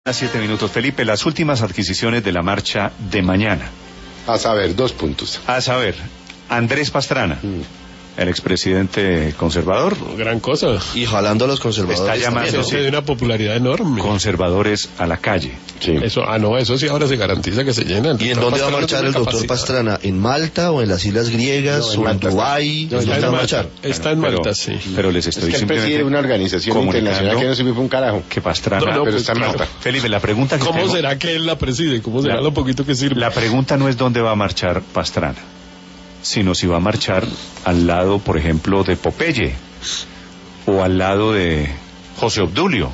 A 7 minutos, Felipe, las últimas adquisiciones de la marcha de mañana. A saber, 2 puntos. A saber, Andrés Pastrana, el expresidente conservador. Gran cosa. Y jalando a los conservadores. Está llamando Eso de una popularidad enorme. conservadores a la calle. Sí. Eso sí ahora se garantiza que se llenan. ¿Y en dónde va a marchar el doctor Pastrana? ¿En Malta o en las Islas Griegas o en Dubái? No, está en Malta. Está en Malta, sí. Pero les estoy Es que él simplemente preside una organización internacional que no sirve para un carajo. que Pastrana... No, pero pues, está en Malta. Felipe, la pregunta que ¿Cómo tengo- será que él la preside? ¿Cómo será lo poquito que sirve? La pregunta no es dónde va a marchar Pastrana, sino si va a marchar al lado, por ejemplo, de Popeye o al lado de José Obdulio.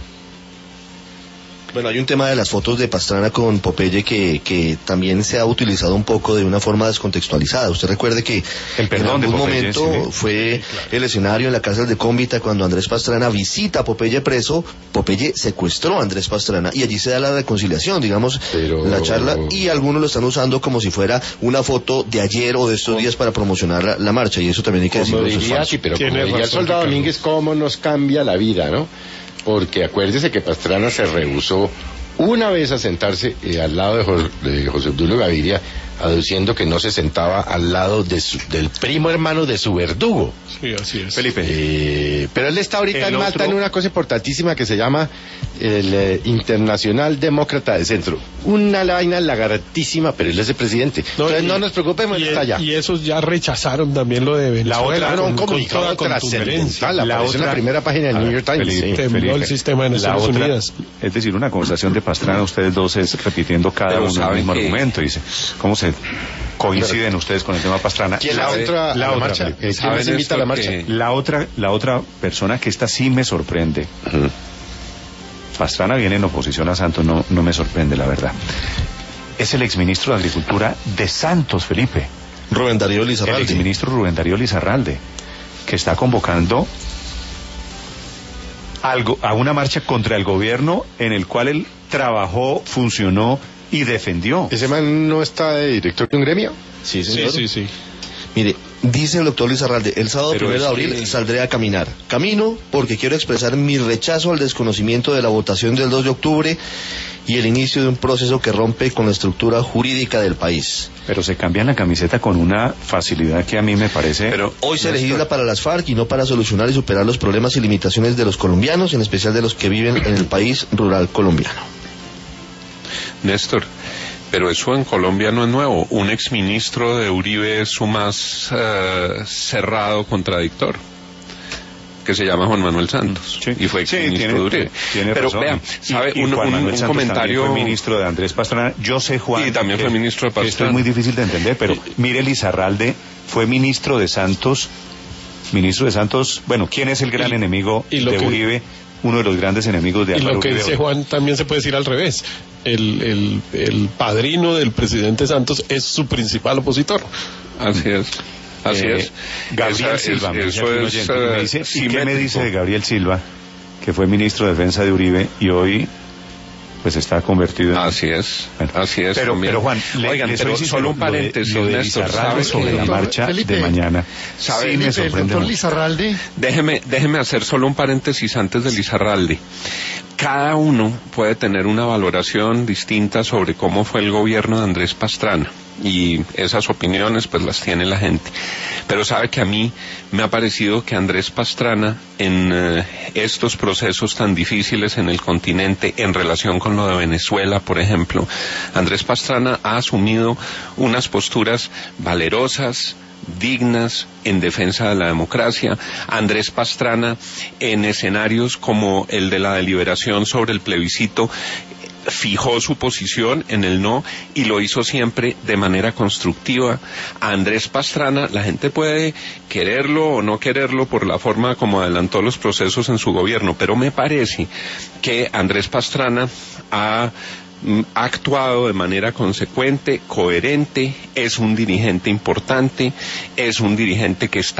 Bueno, hay un tema de las fotos de Pastrana con Popeye que también se ha utilizado un poco de una forma descontextualizada. Usted recuerde que El perdón en algún de Popeye, momento sí. fue el escenario en la cárcel de Cómbita cuando Andrés Pastrana visita a Popeye preso. Popeye secuestró a Andrés Pastrana y allí se da la reconciliación, digamos, Pero- la charla, y algunos lo están usando como si fuera una foto de ayer o de estos días para promocionar la marcha, y eso también hay que Como decirlo. Eso es diría, falso. sí, pero Tiene como diría el razón, soldado Ricardo. Domínguez, cómo nos cambia la vida, ¿no? Porque acuérdese que Pastrana se rehusó una vez a sentarse al lado de José Obdulio Gaviria, aduciendo que no se sentaba al lado del primo hermano de su verdugo. Sí, así es. Felipe, Pero él está ahorita El en Malta otro- en una cosa importantísima que se llama el Internacional Demócrata de Centro. Una vaina lagartísima, pero él es el presidente. Entonces no nos preocupemos, él está allá. Y esos ya rechazaron también lo de Venezuela. otra- No, un con comunicado toda trascendental, contundencia. aparece en la primera página del A New ver, York Times. Felipe, Sí. Tembló el sistema de la Naciones otra, Unidas. es decir, una conversación de Pastrana, ustedes dos es repitiendo cada Pero uno el saben mismo que- argumento. Dice, ¿cómo se coinciden ustedes con el tema Pastrana? ¿Quién La la otra a la otra, marcha? Felipe. ¿Quién ¿Saben nos invita a la esto marcha? que- La otra persona que esta sí me sorprende. Pastrana viene en oposición a Santos, no me sorprende, la verdad. Es el exministro de Agricultura de Santos, Felipe. Rubén Darío El Lizarralde. exministro Rubén Darío Lizarralde, que está convocando a una marcha contra el gobierno en el cual él trabajó, funcionó y defendió. ¿Ese man no está de director de un gremio? Sí, Sí, señor. sí. Mire, dice el doctor Lizarralde, el sábado Pero 1 de es abril que- saldré a caminar. Camino porque quiero expresar mi rechazo al desconocimiento de la votación del 2 de octubre y el inicio de un proceso que rompe con la estructura jurídica del país. Pero se cambian la camiseta con una facilidad que a mí me parece... Pero Hoy se legisla para las FARC y no para solucionar y superar los problemas y limitaciones de los colombianos, en especial de los que viven en el país rural colombiano. Néstor, pero eso en Colombia no es nuevo. Un exministro de Uribe es su más cerrado contradictor, que se llama Juan Manuel Santos, Sí. y fue Sí, exministro de Uribe. tiene Pero razón. vea, ¿sabe? Y un Juan Manuel Santos comentario... también fue ministro de Andrés Pastrana. Yo sé, Juan... Y también que- fue ministro de que Esto es Pastrana. muy difícil de entender, pero mire, Lizarralde fue ministro de Santos. Bueno, ¿quién es el gran enemigo y lo de que- Uribe? Uno de los grandes enemigos de Y Álvaro lo que Uribe. dice Juan también se puede decir al revés. El padrino del presidente Santos es su principal opositor. Así es. Así es. Gabriel Esa- Silva, me eso decía aquí un es oyente, que me dice, ¿y qué me simétrico. dice de Gabriel Silva, que fue ministro de Defensa de Uribe y hoy pues está convertido en... Así es, Bueno, así es. Pero también. Juan, Oigan, soy pero sincero, solo un paréntesis, lo de Néstor, Lizarralde ¿sabe sobre que- la marcha Felipe, de mañana, ¿sabe, sí me Felipe, el sorprende doctor mucho. Lizarralde, Déjeme hacer solo un paréntesis antes de Lizarralde. Cada uno puede tener una valoración distinta sobre cómo fue el gobierno de Andrés Pastrana, y esas opiniones pues las tiene la gente. Pero sabe que a mí me ha parecido que Andrés Pastrana en estos procesos tan difíciles en el continente, en relación con lo de Venezuela, por ejemplo, Andrés Pastrana ha asumido unas posturas valerosas, dignas, en defensa de la democracia. Andrés Pastrana, en escenarios como el de la deliberación sobre el plebiscito, fijó su posición en el no y lo hizo siempre de manera constructiva. A Andrés Pastrana la gente puede quererlo o no quererlo por la forma como adelantó los procesos en su gobierno, pero me parece que Andrés Pastrana ha actuado de manera consecuente, coherente, es un dirigente importante, es un dirigente que está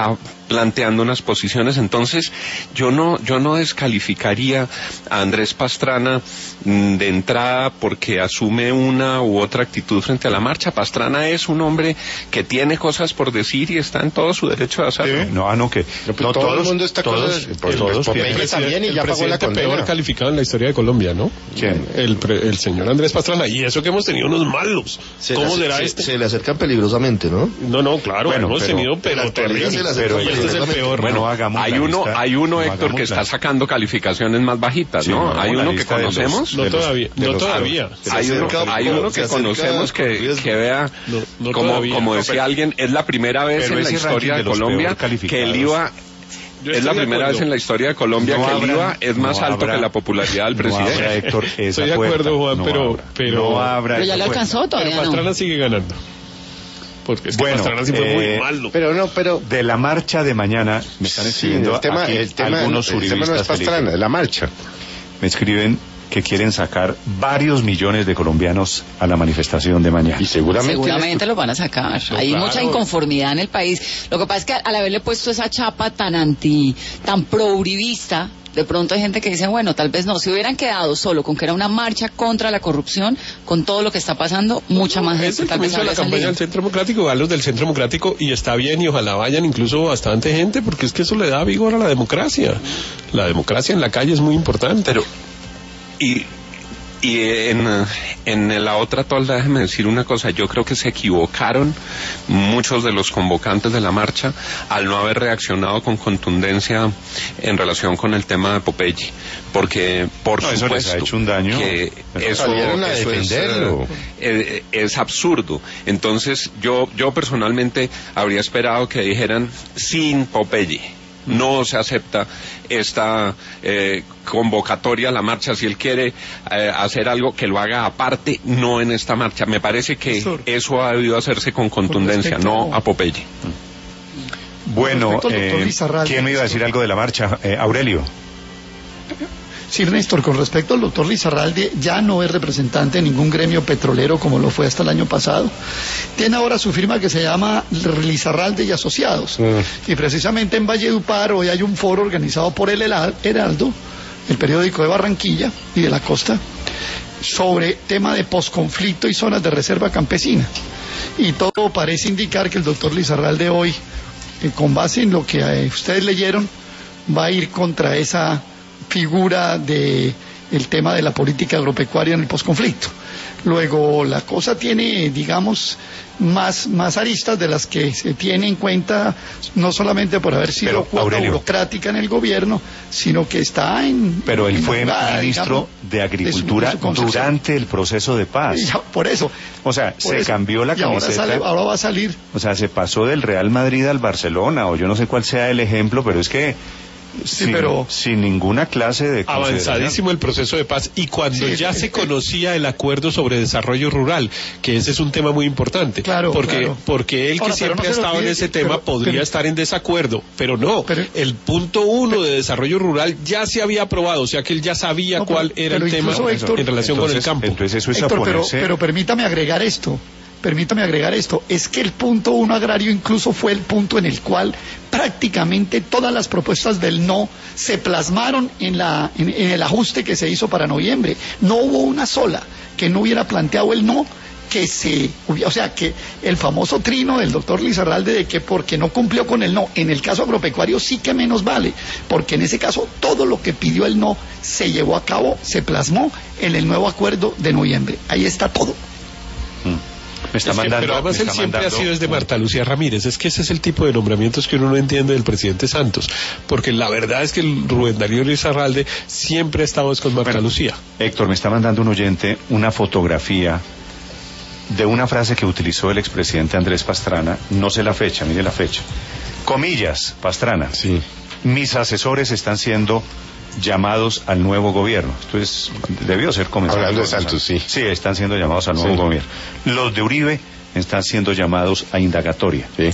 planteando unas posiciones. Entonces yo no descalificaría a Andrés Pastrana de entrada porque asume una u otra actitud frente a la marcha. Pastrana es un hombre que tiene cosas por decir y está en todo su derecho de hacerlo. Sí. No, que no, todo el mundo está todos Popeye también y ya pagó la condena. Peor calificado en la historia de Colombia, ¿no? ¿Quién? El señor Andrés Pastrana. Y eso que hemos tenido unos malos. ¿Cómo será este? Se le acercan peligrosamente, ¿no? No, claro, Bueno, hemos tenido, pero terrible. pero Y este es el peor. Bueno, hay uno, Héctor, que está sacando calificaciones más bajitas, sí, ¿no? Hay uno que lista de los- conocemos. No todavía. Hay uno que conocemos que vea, No como todavía. decía alguien, es la primera vez pero en la ese historia ranking de de los Colombia peor calificados. que el IVA Yo es estoy la de primera acuerdo. vez en la historia de Colombia No que el habrá- IVA es más no alto habrá- que la popularidad del No habrá, presidente. Héctor, esa Estoy de puerta. acuerdo, Juan, No pero- habrá. pero- No habrá Pero ya esa le puerta. alcanzó, Pero todavía no. Pastrana sigue ganando. Porque es que Bueno, Pastrana sí fue muy malo. Pero De la marcha de mañana me están sí, escribiendo el tema, aquí el algunos tema no es uribistas, Pastrana, Felipe. es la marcha. Me escriben que quieren sacar varios millones de colombianos a la manifestación de mañana. Y Seguramente lo van a sacar. No, Hay claro. mucha inconformidad en el país. Lo que pasa es que al haberle puesto esa chapa tan pro-uribista, de pronto hay gente que dice, bueno, tal vez no. Si hubieran quedado solo con que era una marcha contra la corrupción, con todo lo que está pasando, mucha más Es gente el tal vez comienzo de la habría campaña del salido. Centro Democrático, van los del Centro Democrático y está bien y ojalá vayan incluso bastante gente porque es que eso le da vigor a la democracia. La democracia en la calle es muy importante. Pero y en la otra tolda, déjeme decir una cosa, yo creo que se equivocaron muchos de los convocantes de la marcha al no haber reaccionado con contundencia en relación con el tema de Popeye, porque por No, eso les supuesto ha hecho un daño. que eso Salieron a eso defenderlo. es absurdo. Entonces yo personalmente habría esperado que dijeran sin Popeye. No se acepta esta convocatoria a la marcha. Si él quiere hacer algo, que lo haga aparte, no en esta marcha. Me parece que eso ha debido hacerse con contundencia, no a Popeye. Bueno, Con respecto al doctor Lizarralde, ¿quién me iba a decir algo de la marcha? Aurelio. Sí, Néstor, con respecto al doctor Lizarralde, ya no es representante de ningún gremio petrolero como lo fue hasta el año pasado. Tiene ahora su firma que se llama Lizarralde y Asociados. Y precisamente en Valledupar hoy hay un foro organizado por el Heraldo, el periódico de Barranquilla y de la costa, sobre tema de posconflicto y zonas de reserva campesina. Y todo parece indicar que el doctor Lizarralde hoy, con base en lo que ustedes leyeron, va a ir contra esa figura de el tema de la política agropecuaria en el posconflicto. Luego la cosa tiene, digamos, más aristas de las que se tiene en cuenta, no solamente por haber sido Pero, cuota Aurelio, burocrática en el gobierno, sino que está en... Pero él en fue jugada, ministro digamos, de Agricultura de su concepción. durante el proceso de paz. Y ya, por eso. O sea, por se eso. cambió la Y ahora camiseta. ahora va a salir. O sea, se pasó del Real Madrid al Barcelona, o yo no sé cuál sea el ejemplo, pero es que sin ninguna clase de consideración. Avanzadísimo el proceso de paz y cuando Sí, ya se conocía el acuerdo sobre desarrollo rural, que ese es un tema muy importante, Claro, porque claro. porque él que Ahora, pero siempre no ha se lo estado en olvide, ese tema pero- podría pero- estar en desacuerdo, pero no, Pero- el punto 1 de desarrollo rural ya se había aprobado, o sea que él ya sabía No, pero- cuál era pero el tema incluso, Héctor, en relación con el campo. Entonces eso es Héctor, a ponerse... pero permítame agregar esto. Es que el punto 1 agrario incluso fue el punto en el cual prácticamente todas las propuestas del no se plasmaron en el ajuste que se hizo para noviembre. No hubo una sola que no hubiera planteado el no, o sea, que el famoso trino del doctor Lizarralde de que porque no cumplió con el no, en el caso agropecuario sí que menos vale, porque en ese caso todo lo que pidió el no se llevó a cabo, se plasmó en el nuevo acuerdo de noviembre. Ahí está todo. Me está Es que, mandando, pero además me él está siempre ha mandando- sido desde Marta Lucía Ramírez. Es que ese es el tipo de nombramientos que uno no entiende del presidente Santos. Porque la verdad es que el Rubén Darío Lizarralde siempre ha estado con Marta Bueno, Lucía. Héctor, me está mandando un oyente una fotografía de una frase que utilizó el expresidente Andrés Pastrana. No sé la fecha, mire la fecha. Comillas, Pastrana. Sí. Mis asesores están siendo llamados al nuevo gobierno. Entonces, debió ser comenzado. Hablando de Santos, sí. Sí, están siendo llamados al nuevo Sí. gobierno. Los de Uribe están siendo llamados a indagatoria. Sí.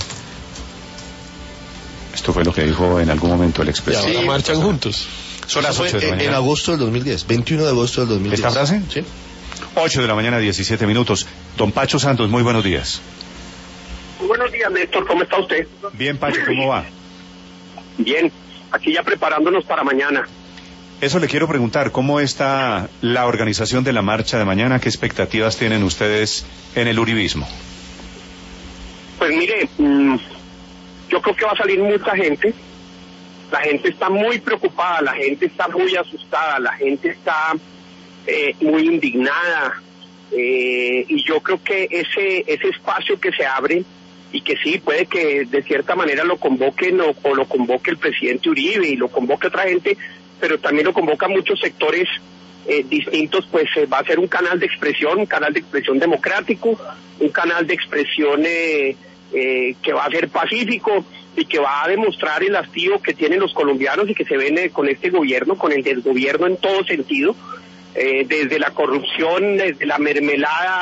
Esto fue lo que dijo en algún momento el Y expresidente. ahora marchan juntos. Son las Eso 8 fue de la en mañana. agosto del 2010, 21 de agosto del 2010. ¿Esta frase? Sí. 8 de la mañana, 17 minutos. Don Pacho Santos, muy buenos días. Buenos días, Néstor, ¿cómo está usted? Bien, Pacho, ¿cómo va? Bien, aquí ya preparándonos para mañana. Eso le quiero preguntar, ¿cómo está la organización de la marcha de mañana? ¿Qué expectativas tienen ustedes en el uribismo? Pues mire, yo creo que va a salir mucha gente. La gente está muy preocupada, la gente está muy asustada, la gente está muy indignada. Y yo creo que ese espacio que se abre, y que sí, puede que de cierta manera lo convoquen o lo convoque el presidente Uribe y lo convoque otra gente, pero también lo convoca muchos sectores distintos, pues va a ser un canal de expresión democrático, un canal de expresión que va a ser pacífico y que va a demostrar el hastío que tienen los colombianos y que se ven con este gobierno, con el desgobierno en todo sentido, desde la corrupción, desde la mermelada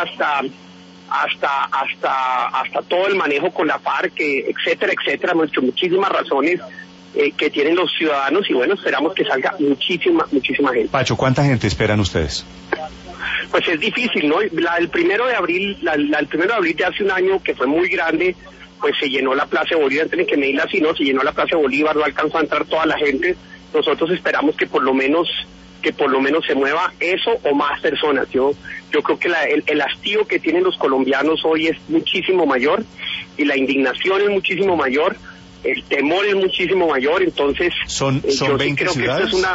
hasta todo el manejo con la FARC, etcétera, muchísimas razones que tienen los ciudadanos, y bueno, esperamos que salga muchísima gente. Pacho, ¿cuánta gente esperan ustedes? Pues es difícil, ¿no? El 1 de abril de hace un año, que fue muy grande, pues se llenó la Plaza de Bolívar, tienen que medirla así, ¿no? Se llenó la Plaza de Bolívar, no alcanzó a entrar toda la gente. Nosotros esperamos que por lo menos se mueva eso o más personas. Yo creo que el hastío que tienen los colombianos hoy es muchísimo mayor, y la indignación es muchísimo mayor, el temor es muchísimo mayor. Entonces son yo 20 sí creo ciudades. Que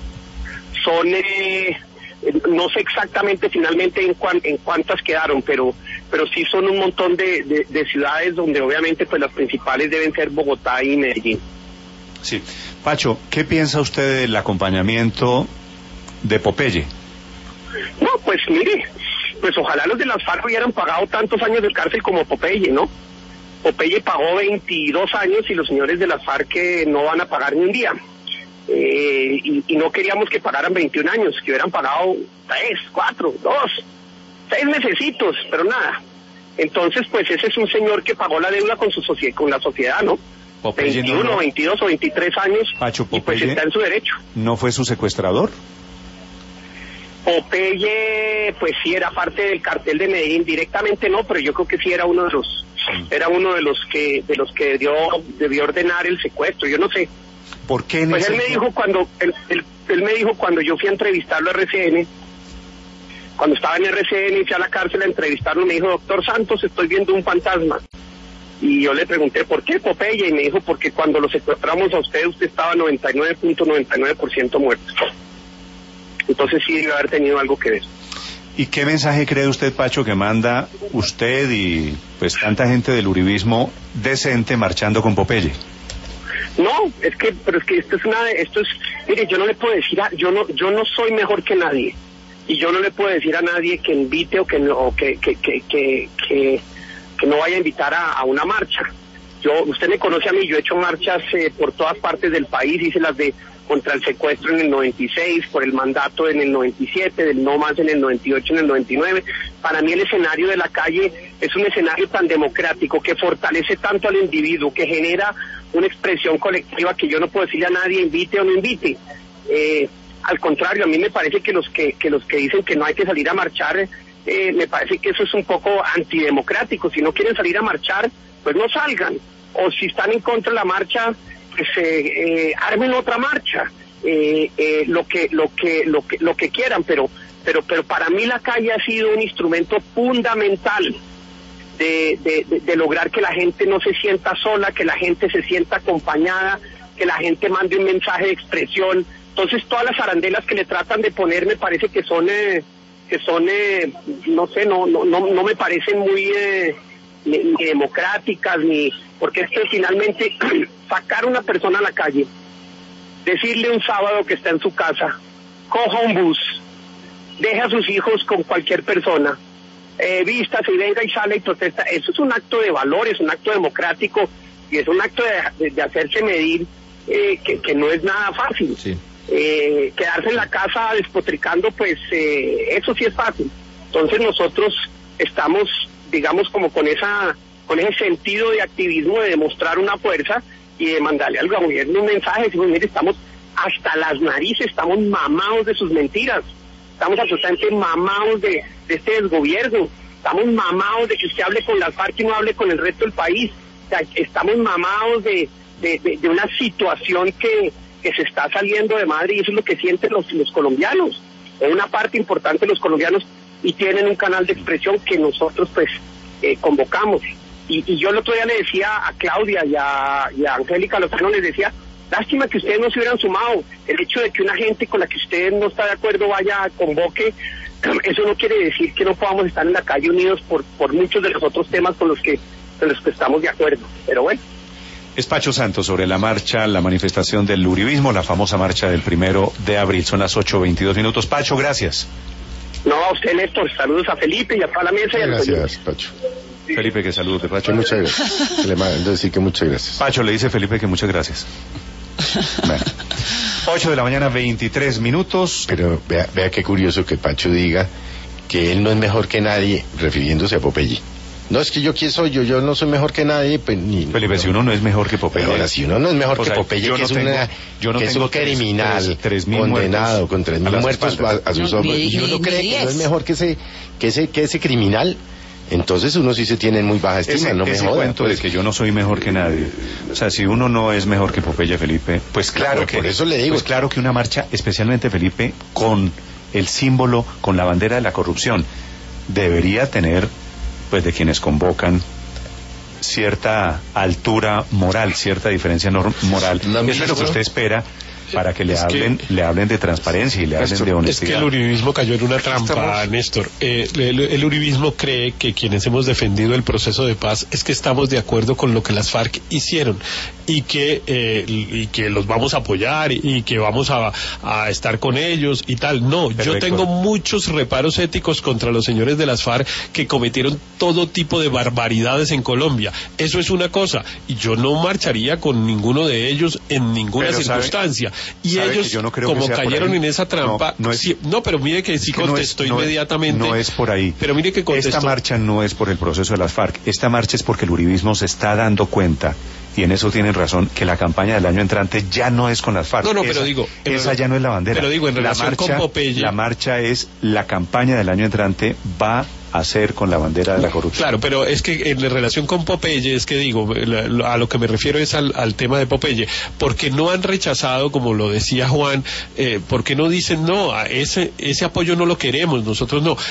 no sé exactamente finalmente en cuántas quedaron, pero sí son un montón de ciudades donde obviamente pues las principales deben ser Bogotá y Medellín. Sí. Pacho, ¿qué piensa usted del acompañamiento de Popeye? No, pues mire, pues ojalá los de las FARC hubieran pagado tantos años de cárcel como Popeye, ¿no? Popeye pagó 22 años y los señores de las FARC no van a pagar ni un día. Y no queríamos que pagaran 21 años, que hubieran pagado 3, 4, 2, 6 mesecitos, pero nada. Entonces, pues ese es un señor que pagó la deuda con la sociedad, ¿no? Popeye 21, 22 o 23 años, Pacho, y pues está en su derecho. ¿No fue su secuestrador? Popeye, pues sí era parte del cartel de Medellín, directamente no, pero yo creo que sí era uno de los que debió ordenar el secuestro, yo no sé. ¿Por qué? Pues él me dijo cuando yo fui a entrevistarlo a RCN, cuando estaba en RCN y fui a la cárcel a entrevistarlo, me dijo: doctor Santos, estoy viendo un fantasma. Y yo le pregunté: ¿por qué, Popeye? Y me dijo: porque cuando lo secuestramos a usted estaba 99.99% muerto. Entonces sí debe haber tenido algo que ver. ¿Y qué mensaje cree usted, Pacho, que manda usted y pues tanta gente del uribismo decente marchando con Popeye? No, pero es que esto es, mire, yo no le puedo decir, yo no soy mejor que nadie, y yo no le puedo decir a nadie que invite o que no vaya a invitar a una marcha. Usted me conoce a mí, yo he hecho marchas por todas partes del país, hice las de contra el secuestro en el 96, por el mandato en el 97, del no más en el 98, en el 99. Para mí el escenario de la calle es un escenario tan democrático, que fortalece tanto al individuo, que genera una expresión colectiva que yo no puedo decirle a nadie invite o no invite. Al contrario, a mí me parece que los que dicen que no hay que salir a marchar, me parece que eso es un poco antidemocrático. Si no quieren salir a marchar, pues no salgan. O si están en contra de la marcha, pues armen otra marcha, lo que quieran, pero para mí la calle ha sido un instrumento fundamental de lograr que la gente no se sienta sola, que la gente se sienta acompañada, que la gente mande un mensaje de expresión. Entonces todas las arandelas que le tratan de poner me parece que son no sé, no me parecen muy ni democráticas, ni porque esto es finalmente sacar a una persona a la calle, decirle un sábado que está en su casa, coja un bus, deje a sus hijos con cualquier persona, vístase y venga y sale y protesta. Eso es un acto de valores, un acto democrático, y es un acto de hacerse medir, que no es nada fácil. Sí. Quedarse en la casa despotricando, pues eso sí es fácil. Entonces nosotros estamos, digamos, como con ese sentido de activismo, de demostrar una fuerza y de mandarle al gobierno un mensaje. Decimos: mire, estamos hasta las narices, estamos mamados de sus mentiras, estamos absolutamente mamados de este desgobierno, estamos mamados de que usted hable con las FARC y no hable con el resto del país, o sea, estamos mamados de de una situación que se está saliendo de madre, y eso es lo que sienten los colombianos, o una parte importante de los colombianos, y tienen un canal de expresión que nosotros pues convocamos. Y yo el otro día le decía a Claudia y a Angélica Lozano, les decía, lástima que ustedes no se hubieran sumado. El hecho de que una gente con la que usted no está de acuerdo vaya a convoque, eso no quiere decir que no podamos estar en la calle unidos por muchos de los otros temas con los que estamos de acuerdo. Pero bueno. Es Pacho Santos sobre la marcha, la manifestación del uribismo, la famosa marcha del 1 de abril. Son las 8:22. Pacho, gracias. No, a usted, Néstor. Saludos a Felipe y a toda la mesa. Gracias, Pacho. Felipe, que saludos de Pacho. Muchas gracias. Le mando decir que muchas gracias. Pacho le dice a Felipe que muchas gracias. Bueno. 8:23 a.m. Pero vea qué curioso que Pacho diga que él no es mejor que nadie, refiriéndose a Popeye. No, es que yo quién soy, yo no soy mejor que nadie, pues ni... Felipe, si uno no es mejor que Popeye... Pero ahora, si uno no es mejor que Popeye, que es un criminal, condenado con 3.000 muertos a sus hombros, y uno cree que no es mejor que ese criminal, entonces uno sí se tiene muy baja estima, no me joda. Ese cuento de que yo no soy mejor que nadie, o sea, si uno no es mejor que Popeye, Felipe, pues claro que... Por eso le digo... Pues claro que una marcha, especialmente, Felipe, con el símbolo, con la bandera de la corrupción, debería tener... pues de quienes convocan cierta altura moral, cierta diferencia moral. Eso es lo que usted espera para que le hablen de transparencia y le hablen de honestidad. Es que el uribismo cayó en una trampa, Néstor. El uribismo cree que quienes hemos defendido el proceso de paz es que estamos de acuerdo con lo que las FARC hicieron y que los vamos a apoyar y que vamos a estar con ellos y tal. No, pero yo tengo muchos reparos éticos contra los señores de las FARC que cometieron todo tipo de barbaridades en Colombia. Eso es una cosa, y yo no marcharía con ninguno de ellos en ninguna circunstancia. Y ellos, no como cayeron en esa trampa, pero mire que sí contestó inmediatamente. No es por ahí. Pero mire que contestó. Esta marcha no es por el proceso de las FARC. Esta marcha es porque el uribismo se está dando cuenta, y en eso tienen razón, que la campaña del año entrante ya no es con las FARC. Esa ya no es la bandera. Pero digo, en relación con Popeye... La marcha es, la campaña del año entrante va hacer con la bandera de la corrupción. Claro, pero es que en relación con Popeye, es que digo, a lo que me refiero es al tema de Popeye, porque no han rechazado, como lo decía Juan, porque no dicen, no, ese apoyo no lo queremos, nosotros no,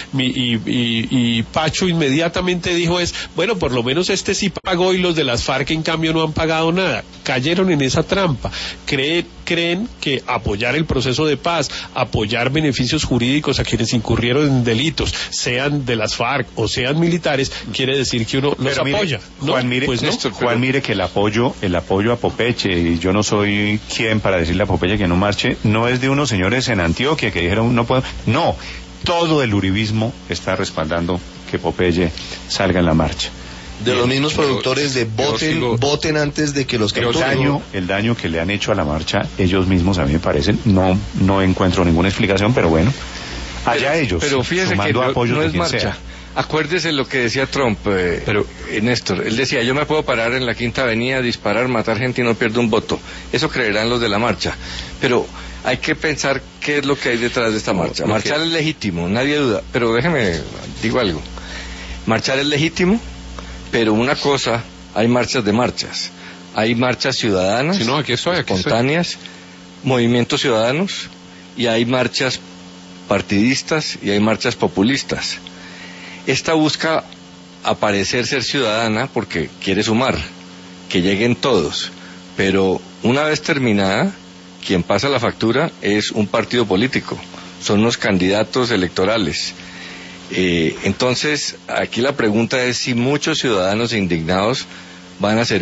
y Pacho inmediatamente dijo bueno, por lo menos este sí pagó y los de las FARC en cambio no han pagado nada. Cayeron en esa trampa, creen que apoyar el proceso de paz, apoyar beneficios jurídicos a quienes incurrieron en delitos, sean de las FARC o sean militares, quiere decir que uno los apoya. ¿No? Juan, mire, pues no. Juan, mire que el apoyo a Popeye, y yo no soy quien para decirle a Popeye que no marche, no es de unos señores en Antioquia que dijeron no puedo. No, todo el uribismo está respaldando que Popeye salga en la marcha. De los mismos productores de voten antes de que los capturen. El daño que le han hecho a la marcha, ellos mismos, a mí me parece, no encuentro ninguna explicación, pero bueno, allá ellos. Pero fíjese que no es marcha. Sea. Acuérdese lo que decía Trump, Néstor. Él decía, yo me puedo parar en la Quinta Avenida, disparar, matar gente y no pierdo un voto. Eso creerán los de la marcha. Pero hay que pensar qué es lo que hay detrás de esta marcha. Marchar es legítimo, nadie duda. Pero déjeme, digo algo. Marchar es legítimo, pero una cosa, hay marchas de marchas. Hay marchas ciudadanas, espontáneas, movimientos ciudadanos, y hay marchas partidistas y hay marchas populistas. Esta busca aparecer ser ciudadana porque quiere sumar, que lleguen todos, pero una vez terminada, quien pasa la factura es un partido político, son los candidatos electorales. Entonces, aquí la pregunta es si muchos ciudadanos indignados van a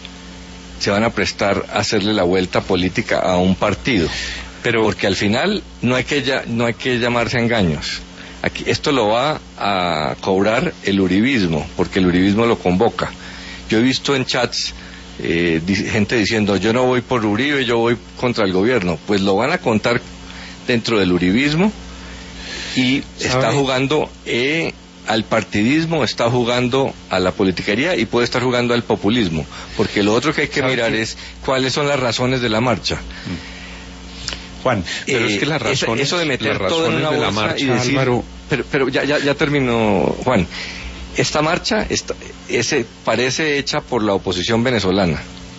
se van a prestar a hacerle la vuelta política a un partido. Pero porque al final no hay que llamarse a engaños. Esto lo va a cobrar el uribismo, porque el uribismo lo convoca. Yo he visto en chats gente diciendo, yo no voy por Uribe, yo voy contra el gobierno. Pues lo van a contar dentro del uribismo, y está jugando al partidismo, está jugando a la politiquería y puede estar jugando al populismo, porque lo otro que hay que mirar es cuáles son las razones de la marcha. Juan, pero es que las razones, eso de meter todo en una bolsa marcha, y decir, Álvaro... pero ya terminó, Juan. Esta marcha parece hecha por la oposición venezolana.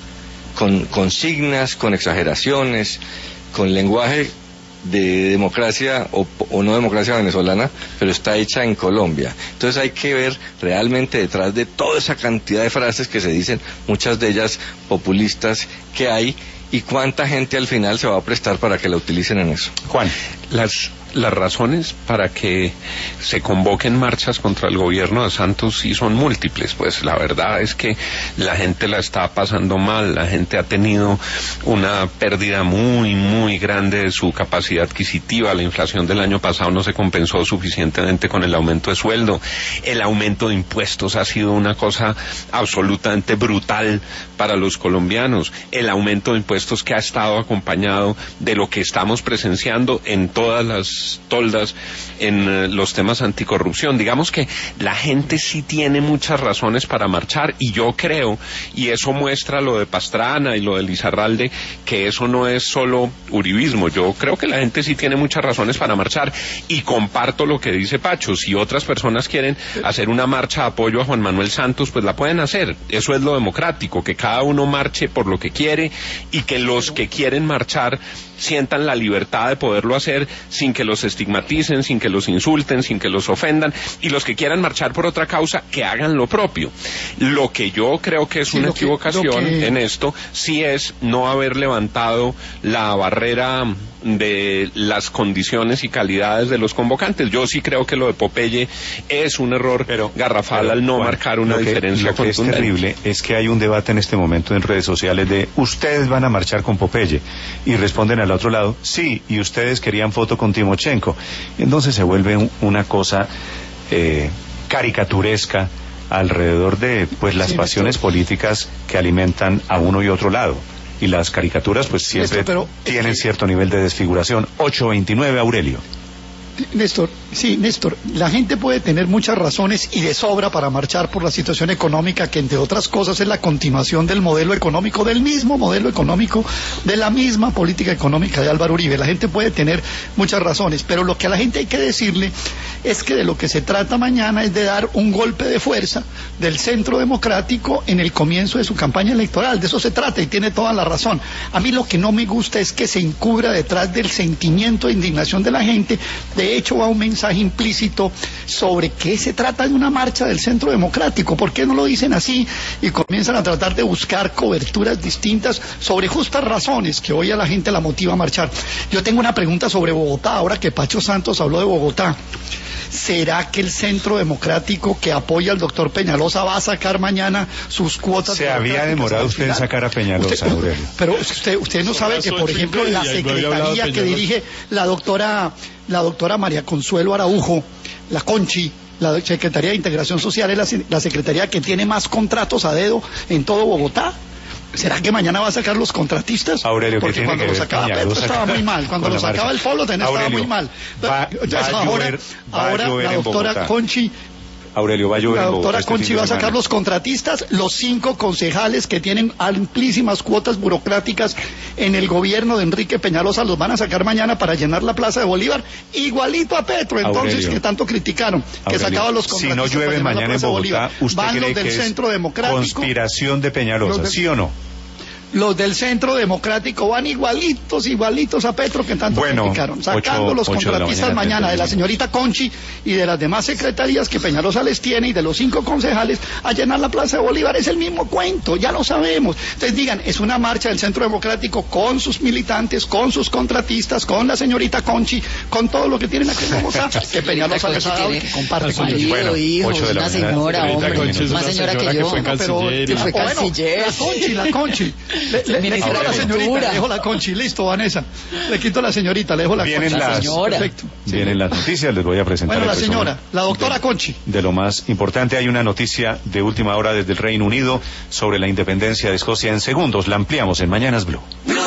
con consignas, con exageraciones, con lenguaje de democracia o no democracia venezolana, pero está hecha en Colombia. Entonces hay que ver realmente detrás de toda esa cantidad de frases que se dicen, muchas de ellas populistas que hay, y cuánta gente al final se va a prestar para que la utilicen en eso. Juan, las razones para que se convoquen marchas contra el gobierno de Santos sí son múltiples. Pues la verdad es que la gente la está pasando mal, la gente ha tenido una pérdida muy, muy grande de su capacidad adquisitiva. La inflación del año pasado no se compensó suficientemente con el aumento de sueldo. El aumento de impuestos ha sido una cosa absolutamente brutal para los colombianos. El aumento de impuestos que ha estado acompañado de lo que estamos presenciando en todas las toldas en los temas anticorrupción. Digamos que la gente sí tiene muchas razones para marchar, y yo creo, y eso muestra lo de Pastrana y lo de Lizarralde, que eso no es solo uribismo. Yo creo que la gente sí tiene muchas razones para marchar, y comparto lo que dice Pacho. Si otras personas quieren hacer una marcha de apoyo a Juan Manuel Santos, pues la pueden hacer. Eso es lo democrático, que cada uno marche por lo que quiere, y que los que quieren marchar sientan la libertad de poderlo hacer sin que los estigmaticen, sin que los insulten, sin que los ofendan, y los que quieran marchar por otra causa, que hagan lo propio. Lo que yo creo que es una equivocación en esto, sí es no haber levantado la barrera de las condiciones y calidades de los convocantes. Yo sí creo que lo de Popeye es un error garrafal al no Juan, marcar una diferencia contundente. Lo que es terrible es que hay un debate en este momento en redes sociales de ustedes van a marchar con Popeye, y responden al otro lado, sí, y ustedes querían foto con Timochenko. Entonces se vuelve una cosa caricaturesca alrededor de pues las pasiones políticas que alimentan a uno y otro lado. Y las caricaturas pues siempre tienen cierto nivel de desfiguración. 829, Aurelio. Néstor, la gente puede tener muchas razones y de sobra para marchar por la situación económica, que entre otras cosas es la continuación del modelo económico, del mismo modelo económico, de la misma política económica de Álvaro Uribe. La gente puede tener muchas razones, pero lo que a la gente hay que decirle es que de lo que se trata mañana es de dar un golpe de fuerza del Centro Democrático en el comienzo de su campaña electoral. De eso se trata, y tiene toda la razón. A mí lo que no me gusta es que se encubra detrás del sentimiento de indignación de la gente. De hecho, va un mensaje implícito sobre que se trata de una marcha del Centro Democrático. ¿Por qué no lo dicen así y comienzan a tratar de buscar coberturas distintas sobre justas razones que hoy a la gente la motiva a marchar? Yo tengo una pregunta sobre Bogotá, ahora que Pacho Santos habló de Bogotá. ¿Será que el Centro Democrático que apoya al doctor Peñalosa va a sacar mañana sus cuotas? Se había demorado usted en sacar a Peñalosa, Aurelio. Pero usted no sabe que, por ejemplo, la secretaría que dirige la doctora María Consuelo Araujo, la Conchi, la Secretaría de Integración Social, es la secretaría que tiene más contratos a dedo en todo Bogotá. ¿Será que mañana va a sacar los contratistas? Aurelio, porque cuando lo sacaba Petro estaba muy mal, cuando lo sacaba el Polo también estaba muy mal. Ahora la doctora Conchi, Aurelio, va a llover. La doctora Conchi va a sacar los contratistas, los 5 concejales que tienen amplísimas cuotas burocráticas en el gobierno de Enrique Peñalosa, los van a sacar mañana para llenar la Plaza de Bolívar, igualito a Petro, entonces, Aurelio, que tanto criticaron, que sacaba los contratistas. Si no llueve mañana en Bogotá, ¿usted van cree los del que Centro es Democrático, conspiración de Peñalosa, sí o no? Los del Centro Democrático van igualitos a Petro, que tanto criticaron, sacando los contratistas mañana de la señorita Conchi y de las demás secretarías que Peñalosa les tiene, y de los 5 concejales a llenar la Plaza de Bolívar. Es el mismo cuento, ya lo sabemos. Entonces digan, es una marcha del Centro Democrático con sus militantes, con sus contratistas, con la señorita Conchi, con todo lo que tienen aquí en Bogotá, que Peñalosa les ha dado y que comparte con ellos. Bueno, hijos, una señora, hombre, más señora que yo. Fue canciller. La Conchi. Le quito a la señorita, le dejo la Conchi, listo, Vanessa. Le quito a la señorita, le dejo la Conchi. Perfecto. Vienen las noticias, les voy a presentar. Bueno, la señora, la doctora Conchi. De lo más importante, hay una noticia de última hora desde el Reino Unido sobre la independencia de Escocia en segundos. La ampliamos en Mañanas Blue.